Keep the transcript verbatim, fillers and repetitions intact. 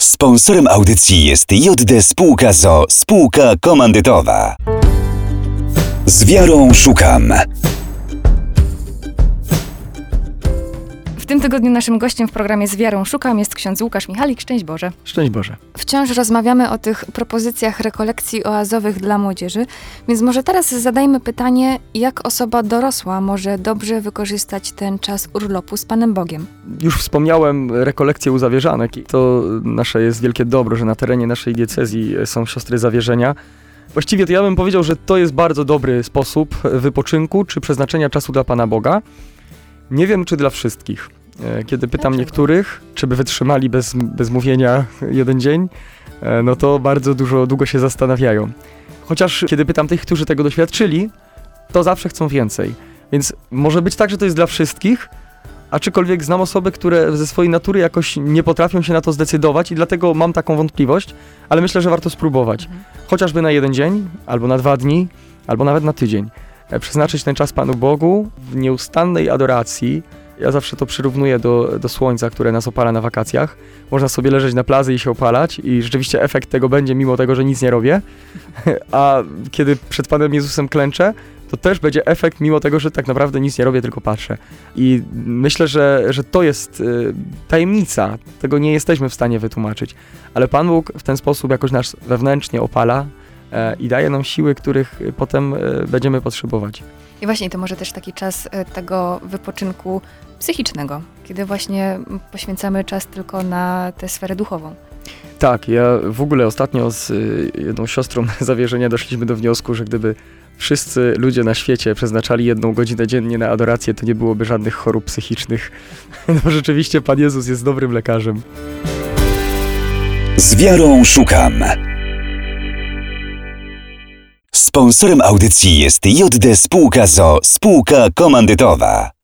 Sponsorem audycji jest J D Spółka z o o, spółka komandytowa. Z wiarą szukam. W tym tygodniu naszym gościem w programie Z wiarą szukam jest ksiądz Łukasz Michalik. Szczęść Boże. Szczęść Boże. Wciąż rozmawiamy o tych propozycjach rekolekcji oazowych dla młodzieży, więc może teraz zadajmy pytanie, jak osoba dorosła może dobrze wykorzystać ten czas urlopu z Panem Bogiem? Już wspomniałem rekolekcje u zawierzanek i to nasze jest wielkie dobro, że na terenie naszej diecezji są siostry zawierzenia. Właściwie to ja bym powiedział, że to jest bardzo dobry sposób wypoczynku czy przeznaczenia czasu dla Pana Boga. Nie wiem, czy dla wszystkich. Kiedy pytam Dlaczego? niektórych, czy by wytrzymali bez, bez mówienia jeden dzień, no to bardzo dużo, długo się zastanawiają. Chociaż kiedy pytam tych, którzy tego doświadczyli, to zawsze chcą więcej. Więc może być tak, że to jest dla wszystkich, aczkolwiek znam osoby, które ze swojej natury jakoś nie potrafią się na to zdecydować i dlatego mam taką wątpliwość, ale myślę, że warto spróbować. Mhm. Chociażby na jeden dzień, albo na dwa dni, albo nawet na tydzień. Przeznaczyć ten czas Panu Bogu w nieustannej adoracji. Ja zawsze to przyrównuję do, do słońca, które nas opala na wakacjach. Można sobie leżeć na plaży i się opalać i rzeczywiście efekt tego będzie, mimo tego, że nic nie robię. A kiedy przed Panem Jezusem klęczę, to też będzie efekt, mimo tego, że tak naprawdę nic nie robię, tylko patrzę. I myślę, że, że to jest y, tajemnica. Tego nie jesteśmy w stanie wytłumaczyć. Ale Pan Bóg w ten sposób jakoś nas wewnętrznie opala e, i daje nam siły, których potem e, będziemy potrzebować. I właśnie to może też taki czas e, tego wypoczynku psychicznego, kiedy właśnie poświęcamy czas tylko na tę sferę duchową. Tak, ja w ogóle ostatnio z y, jedną siostrą zawierzenia doszliśmy do wniosku, że gdyby wszyscy ludzie na świecie przeznaczali jedną godzinę dziennie na adorację, to nie byłoby żadnych chorób psychicznych. No rzeczywiście Pan Jezus jest dobrym lekarzem. Z wiarą szukam. Sponsorem audycji jest J D Spółka z o o, spółka komandytowa.